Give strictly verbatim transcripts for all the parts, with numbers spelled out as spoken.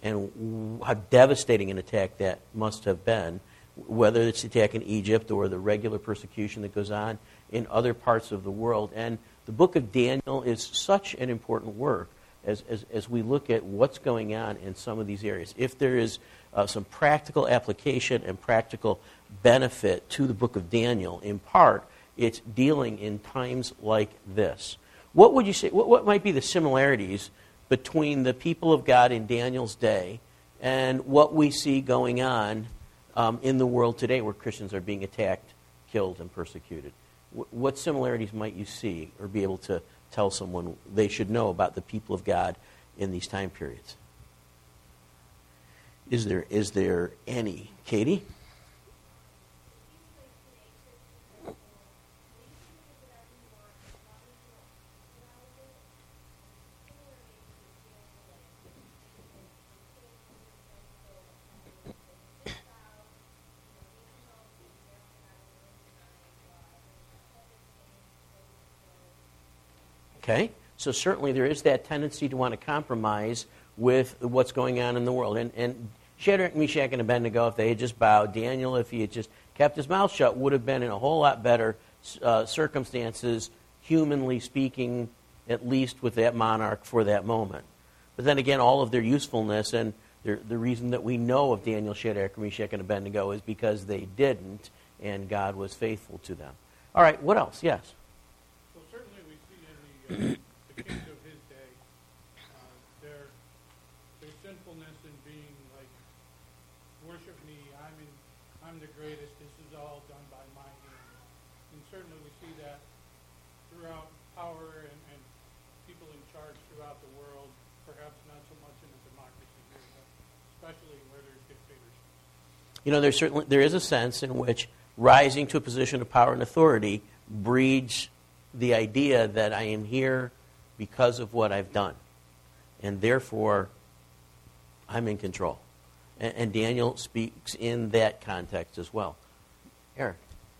and how devastating an attack that must have been, whether it's the attack in Egypt or the regular persecution that goes on in other parts of the world. And the book of Daniel is such an important work as, as, as we look at what's going on in some of these areas. If there is uh, some practical application and practical benefit to the book of Daniel, in part, it's dealing in times like this. What would you say, what, what might be the similarities between the people of God in Daniel's day and what we see going on um, in the world today where Christians are being attacked, killed, and persecuted? W- what similarities might you see or be able to tell someone they should know about the people of God in these time periods? Is there is there any? Katie? Okay, so certainly there is that tendency to want to compromise with what's going on in the world. And, and Shadrach, Meshach, and Abednego, if they had just bowed, Daniel, if he had just kept his mouth shut, would have been in a whole lot better uh, circumstances, humanly speaking, at least with that monarch for that moment. But then again, all of their usefulness and their, the reason that we know of Daniel, Shadrach, Meshach, and Abednego is because they didn't, and God was faithful to them. All right, what else? Yes? Uh, the kings of his day, uh, their their sinfulness in being like, worship me, I'm in, I'm the greatest, this is all done by my hand. And certainly we see that throughout power and, and people in charge throughout the world, perhaps not so much in a democracy here, but especially where there's dictatorships. You know, there's certainly there is a sense in which rising to a position of power and authority breeds the idea that I am here because of what I've done, and therefore I'm in control. And, and Daniel speaks in that context as well. Eric.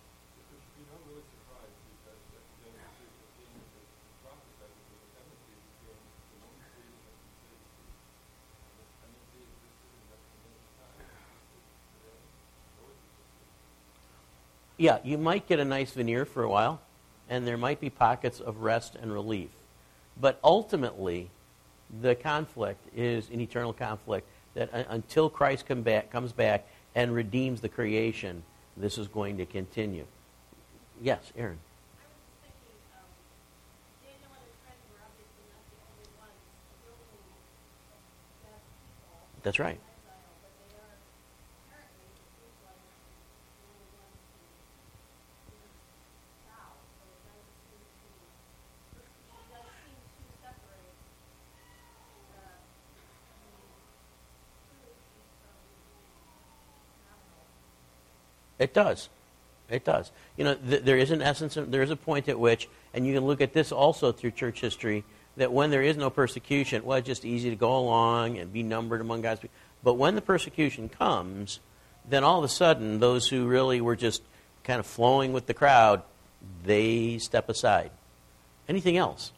Yeah, you might get a nice veneer for a while, and there might be pockets of rest and relief. But ultimately, the conflict is an eternal conflict that uh, until Christ come back, comes back and redeems the creation, this is going to continue. Yes, Aaron. That's right. It does. It does. You know, th- there is an essence, of, there is a point at which, and you can look at this also through church history, that when there is no persecution, well, it's just easy to go along and be numbered among God's people. But when the persecution comes, then all of a sudden, those who really were just kind of flowing with the crowd, they step aside. Anything else?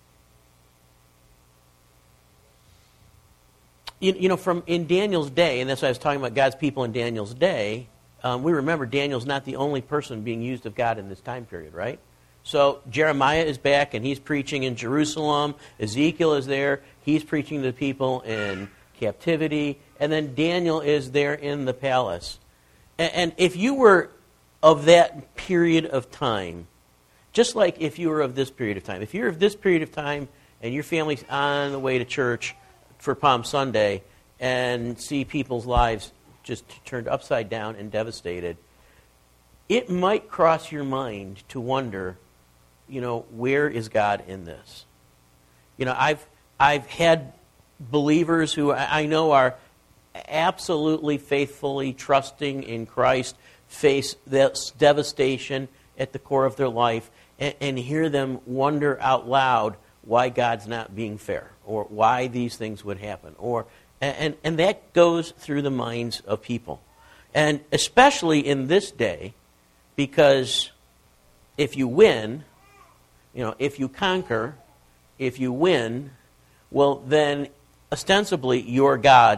You, you know, from in Daniel's day, and that's why I was talking about God's people in Daniel's day, Um, we remember Daniel's not the only person being used of God in this time period, right? So Jeremiah is back, and he's preaching in Jerusalem. Ezekiel is there. He's preaching to the people in captivity. And then Daniel is there in the palace. And, and if you were of that period of time, just like if you were of this period of time, if you're of this period of time and your family's on the way to church for Palm Sunday and see people's lives just turned upside down and devastated, it might cross your mind to wonder, you know, where is God in this? You know, I've I've had believers who I know are absolutely faithfully trusting in Christ face this devastation at the core of their life and, and hear them wonder out loud why God's not being fair or why these things would happen, or And, and that goes through the minds of people. And especially in this day, because if you win, you know, if you conquer, if you win, well, then ostensibly your God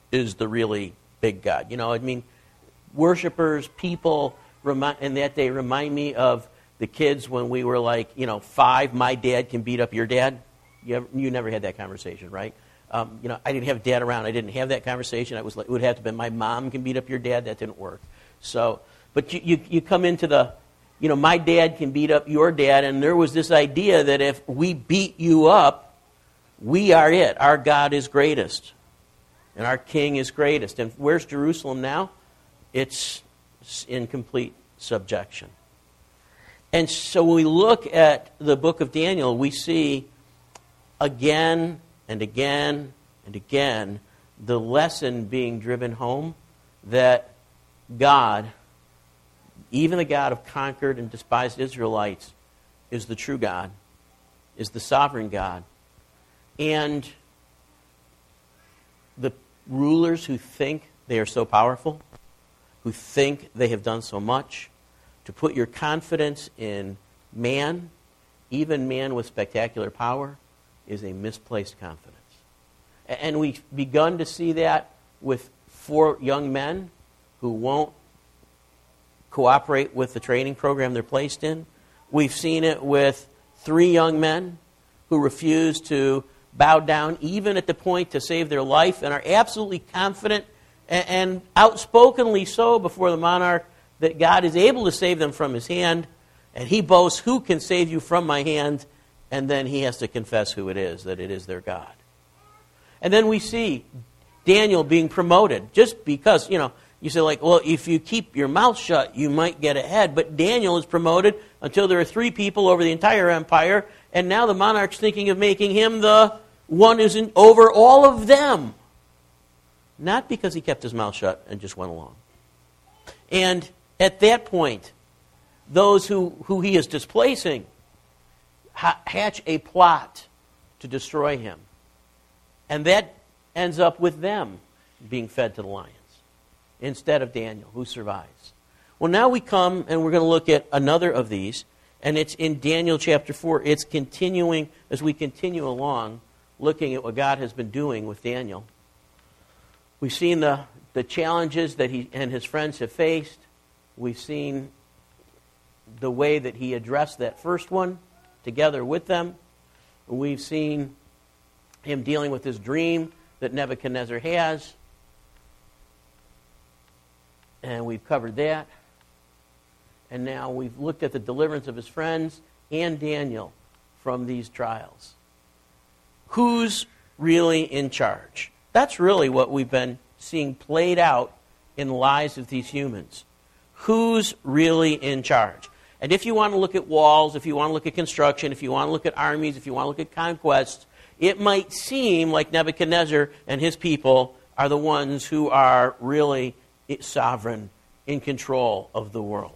is the really big God. You know, I mean, worshipers, people, remind, in that day remind me of the kids when we were like, you know, five, my dad can beat up your dad. You, ever, you never had that conversation, right? Um, you know, I didn't have dad around. I didn't have that conversation. I was like, it would have to be my mom can beat up your dad. That didn't work. So, but you, you, you come into the, you know, my dad can beat up your dad, and there was this idea that if we beat you up, we are it. Our God is greatest, and our King is greatest. And where's Jerusalem now? It's in complete subjection. And so when we look at the book of Daniel, we see again and again and again the lesson being driven home that God, even the God of conquered and despised Israelites, is the true God, is the sovereign God. And the rulers who think they are so powerful, who think they have done so much, to put your confidence in man, even man with spectacular power, is a misplaced confidence. And we've begun to see that with four young men who won't cooperate with the training program they're placed in. We've seen it with three young men who refuse to bow down, even at the point to save their life, and are absolutely confident and, and outspokenly so before the monarch that God is able to save them from his hand. And he boasts, who can save you from my hand? And then he has to confess who it is, that it is their God. And then we see Daniel being promoted just because, you know, you say like, well, if you keep your mouth shut, you might get ahead. But Daniel is promoted until there are three people over the entire empire. And now the monarch's thinking of making him the one who's in, over all of them. Not because he kept his mouth shut and just went along. And at that point, those who, who he is displacing hatch a plot to destroy him. And that ends up with them being fed to the lions instead of Daniel, who survives. Well, now we come and we're going to look at another of these, and it's in Daniel chapter four. It's continuing, as we continue along, looking at what God has been doing with Daniel. We've seen the, the challenges that he and his friends have faced. We've seen the way that he addressed that first one together with them. We've seen him dealing with his dream that Nebuchadnezzar has. And we've covered that. And now we've looked at the deliverance of his friends and Daniel from these trials. Who's really in charge? That's really what we've been seeing played out in the lives of these humans. Who's really in charge? And if you want to look at walls, if you want to look at construction, if you want to look at armies, if you want to look at conquests, it might seem like Nebuchadnezzar and his people are the ones who are really sovereign, in control of the world.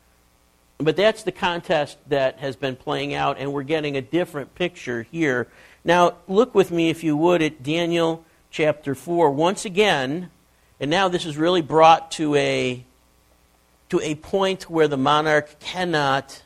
But that's the contest that has been playing out, and we're getting a different picture here. Now, look with me, if you would, at Daniel chapter four. Once again, and now this is really brought to a to a point where the monarch cannot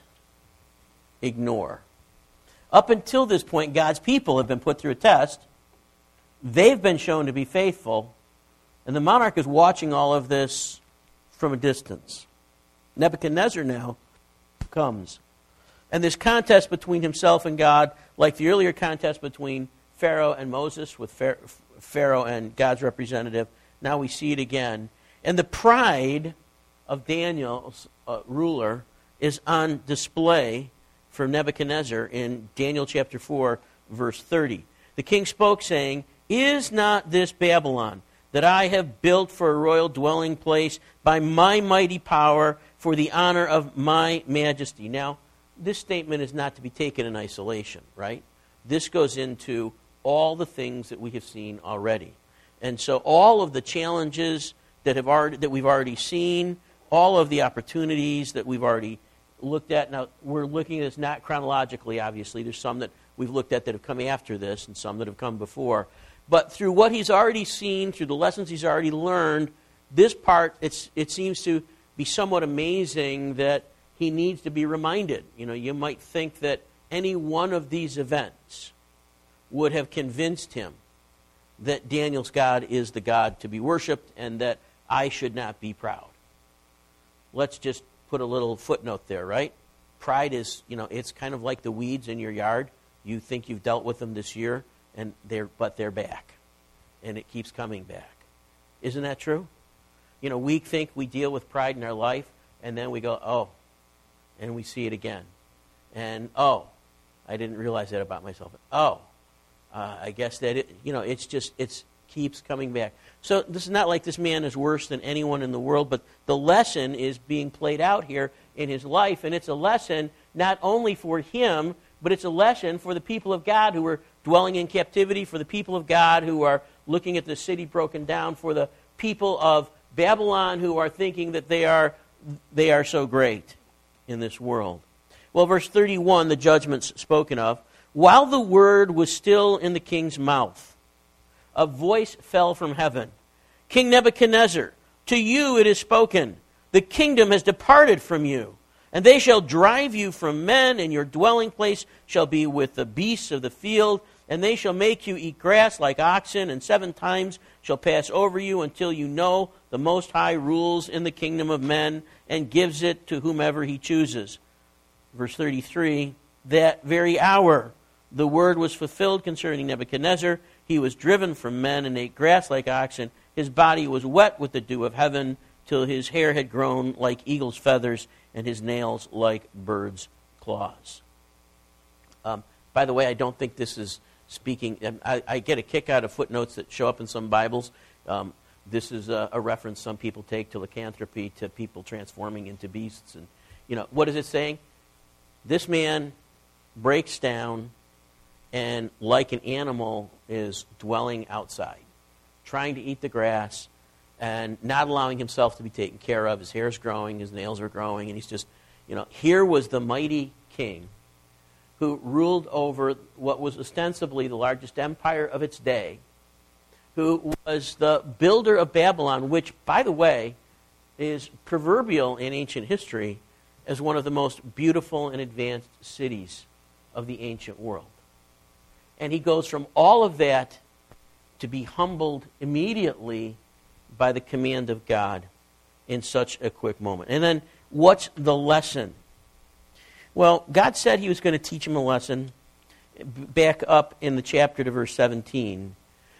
ignore. Up until this point, God's people have been put through a test. They've been shown to be faithful, and the monarch is watching all of this from a distance. Nebuchadnezzar now comes. And this contest between himself and God, like the earlier contest between Pharaoh and Moses, with Pharaoh and God's representative, now we see it again. And the pride of Daniel's uh, ruler is on display for Nebuchadnezzar in Daniel chapter four, verse thirty. The king spoke, saying, "Is not this Babylon, that I have built for a royal dwelling place by my mighty power for the honor of my majesty?" Now, this statement is not to be taken in isolation, right? This goes into all the things that we have seen already. And so all of the challenges that have already, that we've already seen, all of the opportunities that we've already looked at. Now, we're looking at this not chronologically, obviously. There's some that we've looked at that have come after this and some that have come before. But through what he's already seen, through the lessons he's already learned, this part, it's, it seems to be somewhat amazing that he needs to be reminded. You know, you might think that any one of these events would have convinced him that Daniel's God is the God to be worshipped and that I should not be proud. Let's just put a little footnote there, right? Pride is, you know, it's kind of like the weeds in your yard. You think you've dealt with them this year, and they're but they're back. And it keeps coming back. Isn't that true? You know, we think we deal with pride in our life, and then we go, oh, and we see it again. And, oh, I didn't realize that about myself. Oh, uh, I guess that, it, you know, it's just, it keeps coming back. So this is not like this man is worse than anyone in the world, but the lesson is being played out here in his life, and it's a lesson not only for him, but it's a lesson for the people of God who are dwelling in captivity, for the people of God who are looking at the city broken down, for the people of Babylon who are thinking that they are they are so great in this world. Well, verse thirty-one, the judgments spoken of. While the word was still in the king's mouth, a voice fell from heaven. King Nebuchadnezzar, to you it is spoken, the kingdom has departed from you, and they shall drive you from men, and your dwelling place shall be with the beasts of the field, and they shall make you eat grass like oxen, and seven times shall pass over you until you know the Most High rules in the kingdom of men and gives it to whomever he chooses. Verse thirty-three, that very hour the word was fulfilled concerning Nebuchadnezzar. He was driven from men and ate grass like oxen. His body was wet with the dew of heaven till his hair had grown like eagle's feathers and his nails like birds' claws. Um, by the way, I don't think this is speaking, I, I get a kick out of footnotes that show up in some Bibles. Um, this is a, a reference some people take to lycanthropy, to people transforming into beasts. And, you know, what is it saying? This man breaks down and, like an animal, is dwelling outside, trying to eat the grass and not allowing himself to be taken care of. His hair is growing, his nails are growing, and he's just, you know, here was the mighty king who ruled over what was ostensibly the largest empire of its day, who was the builder of Babylon, which, by the way, is proverbial in ancient history as one of the most beautiful and advanced cities of the ancient world. And he goes from all of that to be humbled immediately by the command of God in such a quick moment. And then, what's the lesson? Well, God said he was going to teach him a lesson. Back up in the chapter to verse seventeen.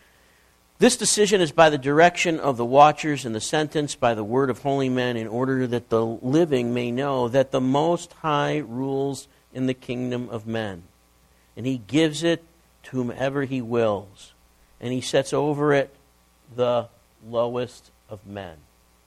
This decision is by the direction of the watchers, and the sentence by the word of holy men, in order that the living may know that the Most High rules in the kingdom of men. And he gives it to whomever he wills. And he sets over it the lowest of men.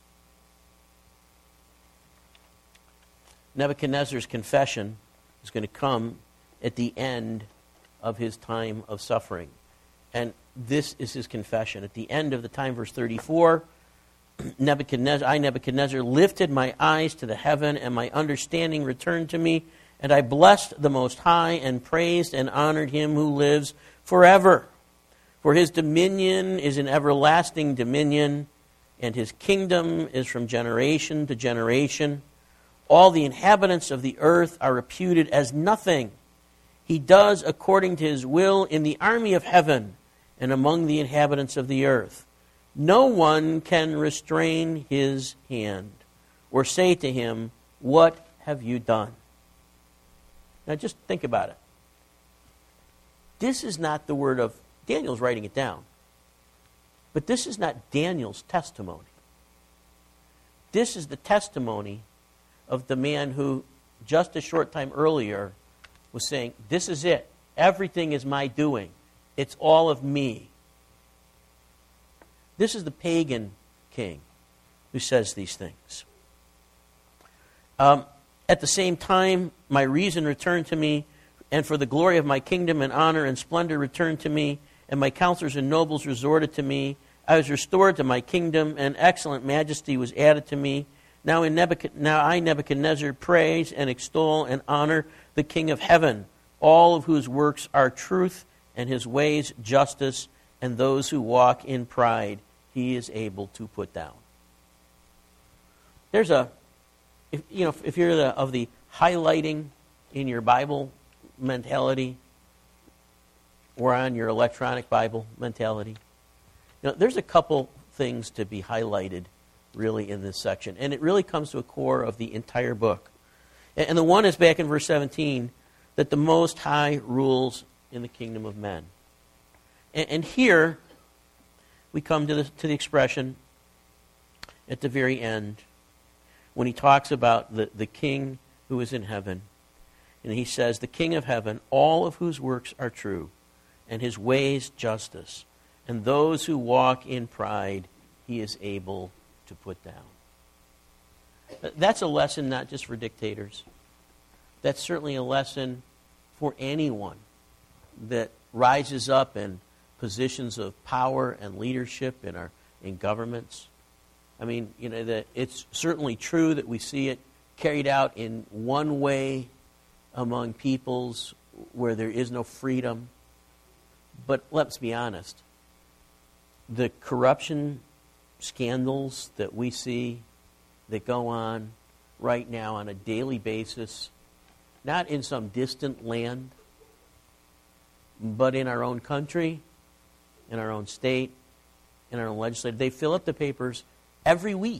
Nebuchadnezzar's confession is going to come at the end of his time of suffering. And this is his confession. At the end of the time, verse thirty-four, Nebuchadnezzar, I, Nebuchadnezzar, lifted my eyes to the heaven, and my understanding returned to me, and I blessed the Most High, and praised and honored him who lives forever. For his dominion is an everlasting dominion, and his kingdom is from generation to generation. All the inhabitants of the earth are reputed as nothing. He does according to his will in the army of heaven and among the inhabitants of the earth. No one can restrain his hand or say to him, what have you done? Now just think about it. This is not the word of, Daniel's writing it down, but this is not Daniel's testimony. This is the testimony of the man who, just a short time earlier, was saying, this is it. Everything is my doing. It's all of me. This is the pagan king who says these things. Um, At the same time, my reason returned to me, and for the glory of my kingdom and honor and splendor returned to me, and my counselors and nobles resorted to me. I was restored to my kingdom, and excellent majesty was added to me. Now, in Nebuchad- now I, Nebuchadnezzar, praise and extol and honor the King of heaven, all of whose works are truth, and his ways justice, and those who walk in pride he is able to put down. There's a, if, you know, if you're the, of the highlighting in your Bible mentality, or on your electronic Bible mentality, You know, there's a couple things to be highlighted really in this section, and it really comes to a core of the entire book. And, and the one is back in verse seventeen, that the Most High rules in the kingdom of men. And, and here we come to the, to the expression at the very end when he talks about the, the king who is in heaven. And he says, the king of heaven, all of whose works are true, and his ways justice, and those who walk in pride he is able to put down. That's a lesson not just for dictators. That's certainly a lesson for anyone that rises up in positions of power and leadership in our in governments. I mean, you know, that it's certainly true that we see it carried out in one way among peoples where there is no freedom. But let's be honest. The corruption scandals that we see that go on right now on a daily basis, not in some distant land, but in our own country, in our own state, in our own legislature, they fill up the papers every week,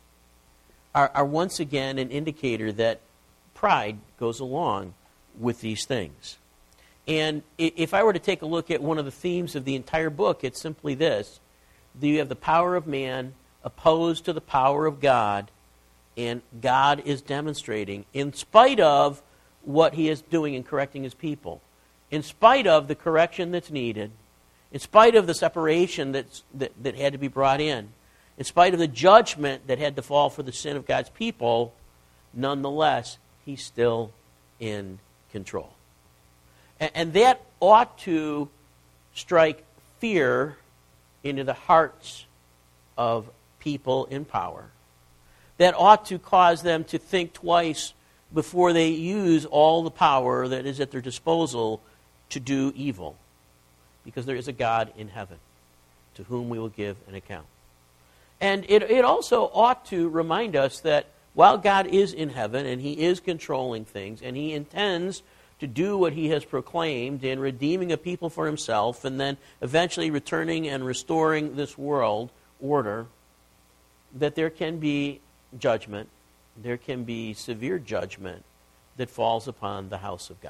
are, are once again an indicator that pride goes along with these things. And if I were to take a look at one of the themes of the entire book, it's simply this. You have the power of man opposed to the power of God, and God is demonstrating, in spite of what he is doing in correcting his people, in spite of the correction that's needed, in spite of the separation that's, that, that had to be brought in, in spite of the judgment that had to fall for the sin of God's people, nonetheless, he's still in control. And, and that ought to strike fear into the hearts of people in power. That ought to cause them to think twice before they use all the power that is at their disposal to do evil. Because there is a God in heaven to whom we will give an account. And it, it also ought to remind us that while God is in heaven and he is controlling things and he intends to do what he has proclaimed in redeeming a people for himself and then eventually returning and restoring this world order, that there can be judgment, there can be severe judgment that falls upon the house of God.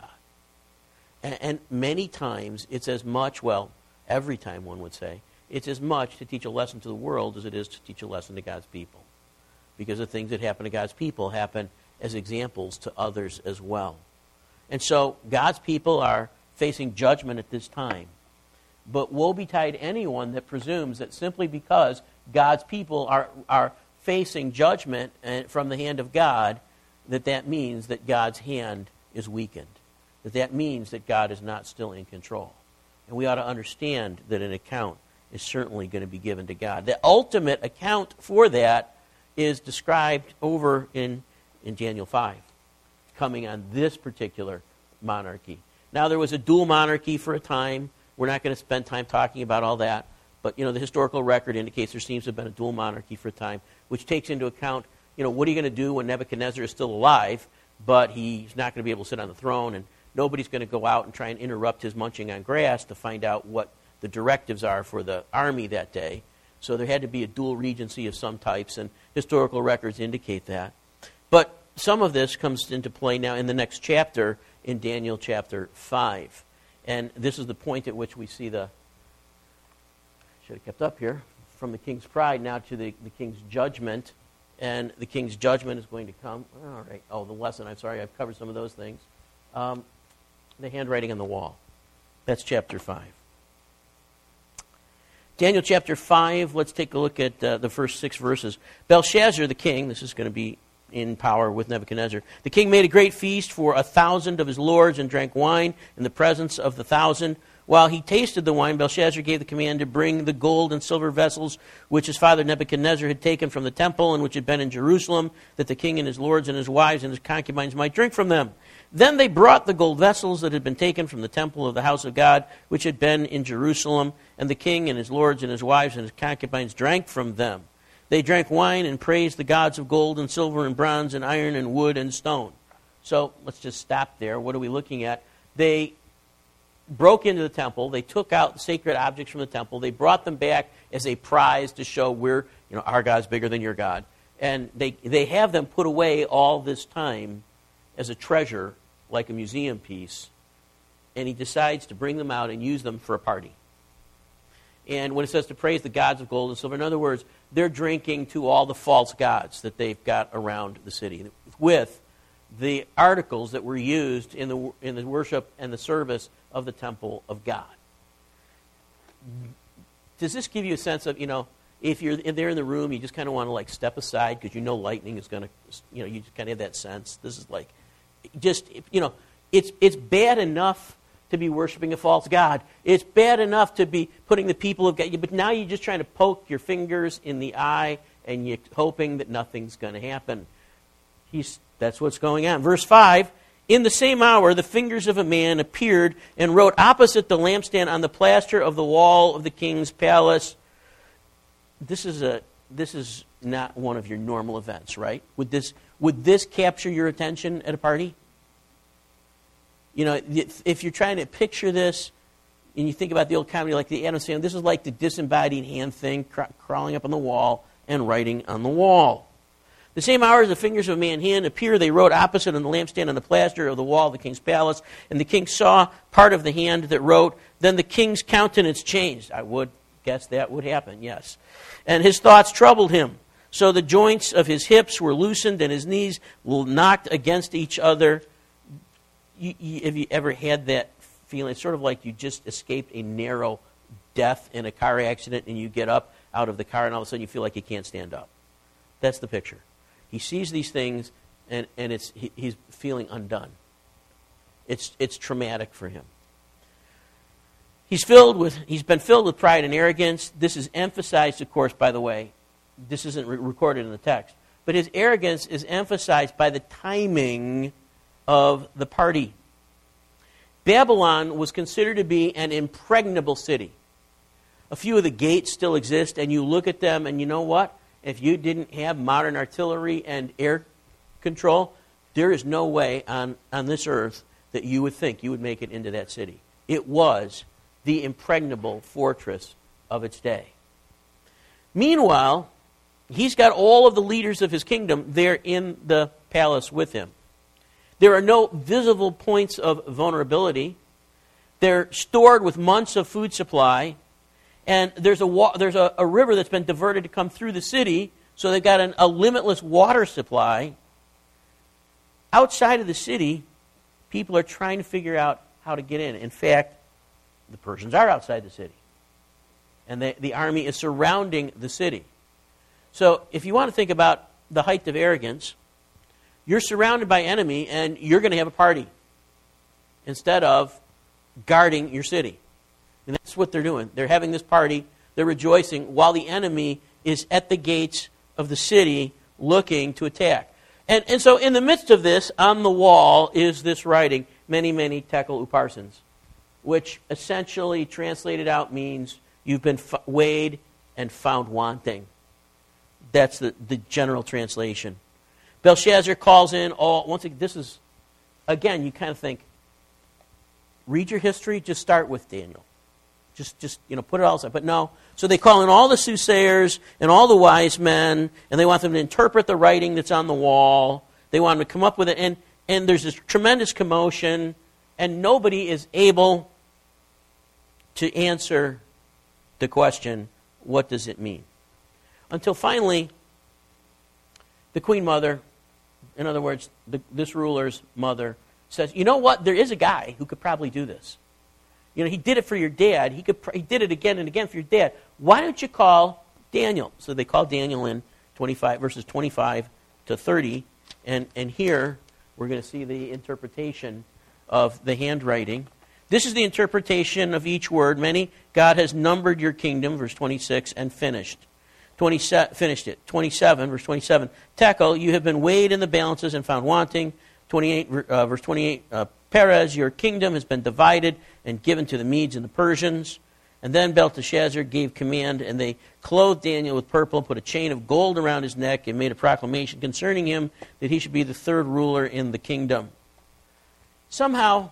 And, and many times it's as much, well, every time one would say, it's as much to teach a lesson to the world as it is to teach a lesson to God's people. Because the things that happen to God's people happen as examples to others as well. And so God's people are facing judgment at this time. But woe betide anyone that presumes that simply because God's people are, are facing judgment from the hand of God, that that means that God's hand is weakened. That that means that God is not still in control. And we ought to understand that an account is certainly going to be given to God. The ultimate account for that is described over in, in Daniel five, coming on this particular monarchy. Now, there was a dual monarchy for a time. We're not going to spend time talking about all that. But, you know, the historical record indicates there seems to have been a dual monarchy for a time, which takes into account, you know, what are you going to do when Nebuchadnezzar is still alive, but he's not going to be able to sit on the throne, and nobody's going to go out and try and interrupt his munching on grass to find out what the directives are for the army that day. So there had to be a dual regency of some types, and historical records indicate that. But some of this comes into play now in the next chapter, in Daniel chapter five. And this is the point at which we see the, should have kept up here, from the king's pride now to the, the king's judgment. And the king's judgment is going to come. All right. Oh, the lesson. I'm sorry. I've covered some of those things. Um, the handwriting on the wall. That's chapter five. Daniel chapter five, let's take a look at uh, the first six verses. Belshazzar the king, this is going to be in power with Nebuchadnezzar. The king made a great feast for a thousand of his lords and drank wine in the presence of the thousand. While he tasted the wine, Belshazzar gave the command to bring the gold and silver vessels which his father Nebuchadnezzar had taken from the temple and which had been in Jerusalem, that the king and his lords and his wives and his concubines might drink from them. Then they brought the gold vessels that had been taken from the temple of the house of God, which had been in Jerusalem, and the king and his lords and his wives and his concubines drank from them. They drank wine and praised the gods of gold and silver and bronze and iron and wood and stone. So let's just stop there. What are we looking at? They broke into the temple. They took out sacred objects from the temple. They brought them back as a prize to show we're, you know, our God's bigger than your God. And they, they have them put away all this time as a treasure, like a museum piece. And he decides to bring them out and use them for a party. And when it says to praise the gods of gold and silver, in other words, they're drinking to all the false gods that they've got around the city with the articles that were used in the in the worship and the service of the temple of God. Does this give you a sense of, you know, if you're there in the room, you just kind of want to like step aside because you know lightning is going to, you know, you just kind of have that sense. This is like, just, you know, it's it's bad enough to be worshiping a false god. It's bad enough to be putting the people of God, but now you're just trying to poke your fingers in the eye and you're hoping that nothing's going to happen. He's, that's what's going on. Verse five, in the same hour the fingers of a man appeared and wrote opposite the lampstand on the plaster of the wall of the king's palace. This is a this is not one of your normal events, right? Would this would this capture your attention at a party? You know, if you're trying to picture this, and you think about the old comedy like the Addams Family, this is like the disembodied hand thing cr- crawling up on the wall and writing on the wall. The same hour as the fingers of a man's hand appear, they wrote opposite on the lampstand on the plaster of the wall of the king's palace. And the king saw part of the hand that wrote. Then the king's countenance changed. I would guess that would happen, yes. And his thoughts troubled him. So the joints of his hips were loosened and his knees knocked against each other. You, you, have you ever had that feeling? It's sort of like you just escaped a narrow death in a car accident and you get up out of the car and all of a sudden you feel like you can't stand up. That's the picture. He sees these things and, and it's he, he's feeling undone. It's it's traumatic for him. He's filled with he's been filled with pride and arrogance. This is emphasized, of course, by the way. This isn't re- recorded in the text. But his arrogance is emphasized by the timing of the party. Babylon was considered to be an impregnable city. A few of the gates still exist, and you look at them, and you know what? If you didn't have modern artillery and air control, there is no way on, on this earth that you would think you would make it into that city. It was the impregnable fortress of its day. Meanwhile, he's got all of the leaders of his kingdom there in the palace with him. There are no visible points of vulnerability. They're stored with months of food supply. And there's a wa- there's a, a river that's been diverted to come through the city, so they've got an, a limitless water supply. Outside of the city, people are trying to figure out how to get in. In fact, the Persians are outside the city. And the, the army is surrounding the city. So if you want to think about the height of arrogance, you're surrounded by enemy and you're going to have a party instead of guarding your city. And that's what they're doing. They're having this party. They're rejoicing while the enemy is at the gates of the city looking to attack. And, and so in the midst of this, on the wall, is this writing, Mene, Mene, Tekel, Uparsons, which essentially translated out means you've been f- weighed and found wanting. That's the, the general translation. Belshazzar calls in all, once again, this is, again, you kind of think, read your history, just start with Daniel. Just, just you know, put it all aside. But no. So they call in all the soothsayers and all the wise men, and they want them to interpret the writing that's on the wall. They want them to come up with it. And, and there's this tremendous commotion, and nobody is able to answer the question, what does it mean? Until finally, the Queen Mother, in other words, the, this ruler's mother, says, you know what? There is a guy who could probably do this. You know, he did it for your dad. He could. He did it again and again for your dad. Why don't you call Daniel? So they call Daniel in twenty-five verses twenty-five to thirty, and and here we're going to see the interpretation of the handwriting. This is the interpretation of each word. Many, God has numbered your kingdom, verse twenty-six, and finished. twenty, finished it. twenty-seven, verse twenty-seven. Tekel, you have been weighed in the balances and found wanting. twenty-eight, uh, verse twenty-eight. Uh, Perez, your kingdom has been divided and given to the Medes and the Persians. And then Belteshazzar gave command, and they clothed Daniel with purple and put a chain of gold around his neck and made a proclamation concerning him that he should be the third ruler in the kingdom. Somehow,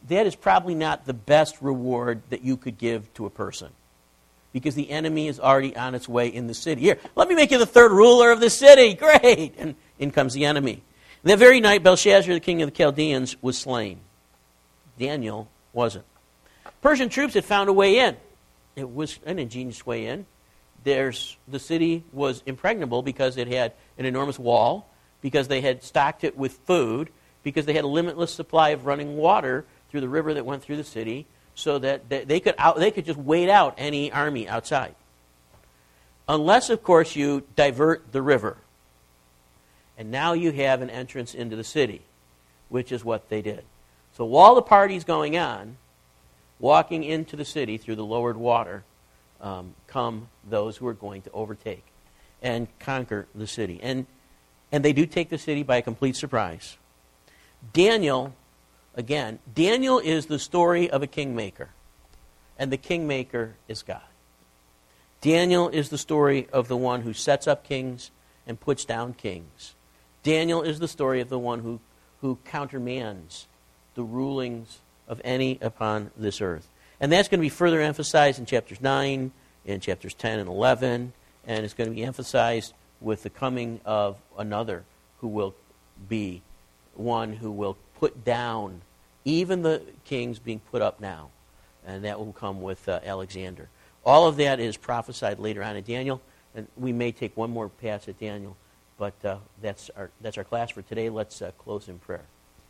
that is probably not the best reward that you could give to a person. Because the enemy is already on its way in the city. Here, let me make you the third ruler of the city. Great! And in comes the enemy. And that very night, Belshazzar, the king of the Chaldeans, was slain. Daniel wasn't. Persian troops had found a way in. It was an ingenious way in. There's, the city was impregnable because it had an enormous wall, because they had stocked it with food, because they had a limitless supply of running water through the river that went through the city, so that they could out, they could just wait out any army outside. Unless, of course, you divert the river. And now you have an entrance into the city, which is what they did. So while the party's going on, walking into the city through the lowered water, um, come those who are going to overtake and conquer the city. And, and they do take the city by a complete surprise. Daniel... Again, Daniel is the story of a kingmaker, and the kingmaker is God. Daniel is the story of the one who sets up kings and puts down kings. Daniel is the story of the one who, who countermands the rulings of any upon this earth. And that's going to be further emphasized in chapters nine, in chapters ten and eleven, and it's going to be emphasized with the coming of another who will be one who will put down even the kings being put up now. And that will come with uh, Alexander. All of that is prophesied later on in Daniel. And we may take one more pass at Daniel. But uh, that's our that's our class for today. Let's uh, close in prayer.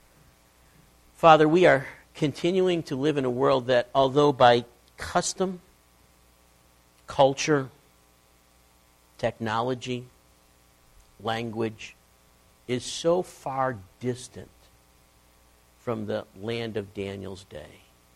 Father, we are continuing to live in a world that, although by custom, culture, technology, language, is so far distant from the land of Daniel's day.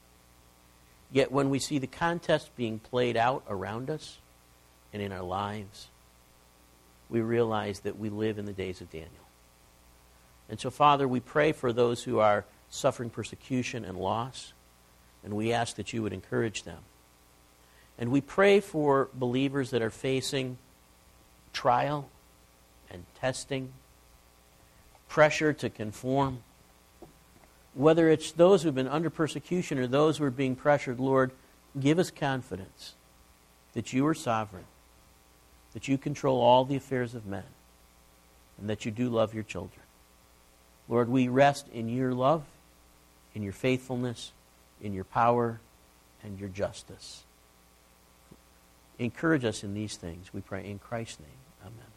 Yet when we see the contest being played out around us and in our lives, we realize that we live in the days of Daniel. And so, Father, we pray for those who are suffering persecution and loss, and we ask that you would encourage them. And we pray for believers that are facing trial and testing, pressure to conform. Whether it's those who have been under persecution or those who are being pressured, Lord, give us confidence that you are sovereign, that you control all the affairs of men, and that you do love your children. Lord, we rest in your love, in your faithfulness, in your power, and your justice. Encourage us in these things, we pray in Christ's name. Amen.